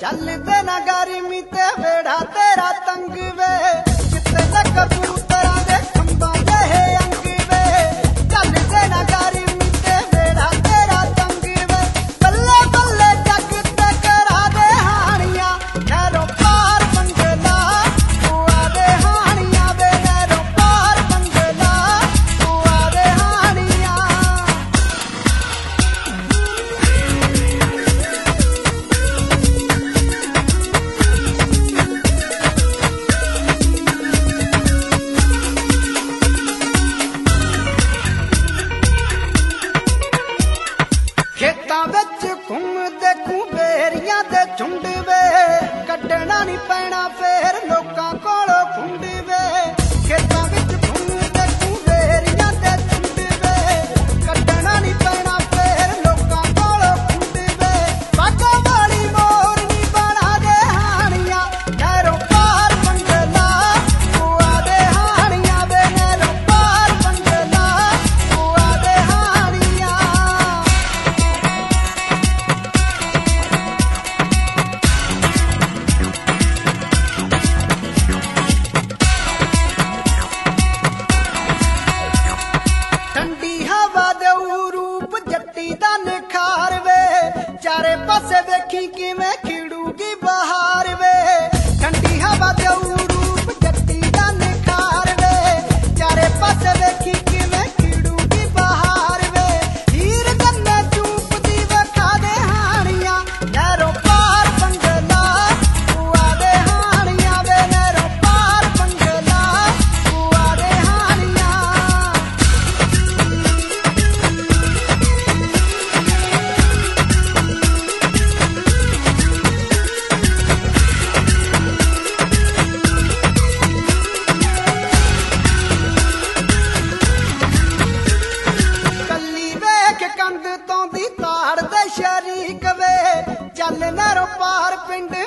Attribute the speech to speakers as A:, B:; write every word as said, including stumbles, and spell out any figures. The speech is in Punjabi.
A: ਚੱਲਦੇ ਨਾ ਗਰਮੀ ਤੇ ਵੇੜਾ ਤੇਰਾ ਤੰਗ ਵੇ ਜਿੱਤੇ ਨਾ ਕਬੂਤਰਾਂ ਦੇ ਖੰਭਾਂ ਦੇ ਅੰਗ ਵੇ ਚੱਲਦੇ ਨਾ ਗਰਮੀ ਤੇ ਵੇੜਾ ਤੇਰਾ ਤੰਗ ਵੇ ਬੱਲੇ ਬੱਲੇ ਜੱਗ ਤੇ ਕਰਾ ਦੇ ਹਾਣੀਆਂ ਨਹਿਰੋਂ ਪਾਰ ਬੰਗਲਾ ਬੂਆ ਦੇ ਹਾਣੀਆਂ ਵੇ ਨਹਿਰੋਂ ਪਾਰ ਬੰਗਲਾ ਬੂਆ ਦੇ ਹਾਣੀਆਂ। ਖੇਤਾਂ ਵਿੱਚ ਘੁੰਮਦੇ ਘੁੰਬੇਰੀਆਂ ਦੇ ਝੁੰਡ ਵੇ ਕੱਢਣਾ ਨਹੀਂ ਪੈਣਾ ਫੇਰ ਲੋਕਾਂ ਕੋਲੋਂ ਖੁੰਡ ਵੇ ਖੇਤਾਂ ਵਿੱਚ ਘੁੰਮਦੇ ਘੁੰਬੇਰੀਆਂ ਦੇ ਝੁੰਡ ਵੇ ਕੱਢਣਾ ਨਹੀਂ ਪੈਣਾ ਫੇਰ ਲੋਕਾਂ ਕੋਲੋਂ ਖੁੰਡ ਵੇ ਬਾਗਾ ਵਾਲੀ ਮੋਰਨੀ ਬਣਾ ਦੇ ਹਾਣੀਆਂ ਨਹਿਰੋਂ ਪਾਰ ਬੰਗਲਾ ਬੂਆ ਦੇ ਹਾਣੀਆਂ ਵੇ ਨਹਿਰੋਂ ਪਾਰ ਬੰਗਲਾ ਬੂਆ ਦੇ ਹਾਣੀਆਂ। ਠੰਡੀ ਹਵਾ ਦੇ ਰੂਪ ਜੱਟੀ ਦਾ ਨਿਖਾਰ ਵੇ ਚਾਰੇ ਪਾਸੇ ਵੇਖੀ ਕਿਵੇਂ ਖਿੜੂਗੀ ਬਹਾਰ ਵੇ ਠੰਡੀ ਹਵਾ ਦੇ ਰੂਪ ਜੱਟੀ ਦਾ ਨਿਖਾਰ ਵੇ ਚਾਰੇ ਪਾਸੇ ਵੇਖੀ ਕਿਵੇਂ ਖਿੜੂਗੀ ਬਹਾਰ ਵੇ ਹੀਰ ਗੰਨੇ ਚੂਪਦੀ ਵੇਖਾ ਦੇ ਹਾਣੀਆਂ ਨਹਿਰੋਂ ਪਾਰ ਬੰਗਲਾ ਬੂਆ ਦੇ ਹਾਣੀਆਂ ਵੇ ਨਹਿਰੋਂ ਪਾਰ ਬੰਗਲਾ ਬੂਆ ਦੇ ਹਾਣੀਆਂ। ਕੱਲੀ ਵੇਖ ਕੰਧ ਤੋਂ ਦੀ ਤਾੜ ਦੇ ਸ਼ਰੀਕ ਵੇ ਚੱਲ ਨਹਿਰੋਂ ਪਾਰ ਪਿੰਡ